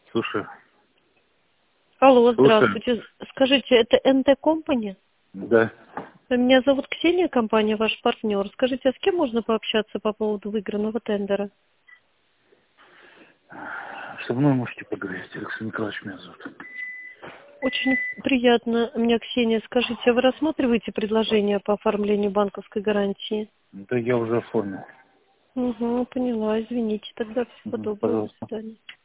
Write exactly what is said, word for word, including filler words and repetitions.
Слушай. Алло, Слушай. здравствуйте. Скажите, это эн тэ Company? Да. Меня зовут Ксения, компания ваш партнер. Скажите, а с кем можно пообщаться по поводу выигранного тендера? Со мной можете поговорить, Александр Николаевич меня зовут. Очень приятно. Меня Ксения. Скажите, а вы рассматриваете предложение по оформлению банковской гарантии? Да я уже оформил. Угу, поняла. Извините. Тогда всего Угу, доброго. До пожалуйста. свидания.